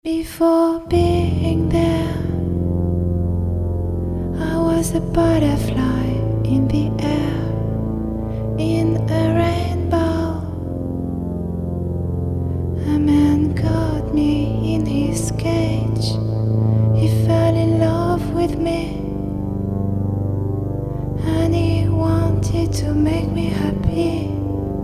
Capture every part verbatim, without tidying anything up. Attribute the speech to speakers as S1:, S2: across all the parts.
S1: Before being there, I was a butterfly in the air, in a rainbow. A man caught me in his cage. He fell in love with me, and he wanted to make me happy.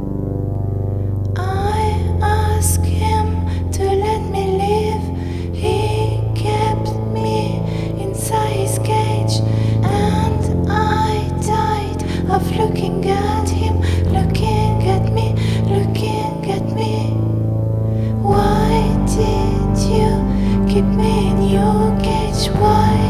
S1: I asked him to let me live. He kept me inside his cage, and I died of looking at him, looking at me, looking at me. Why did you keep me in your cage? Why?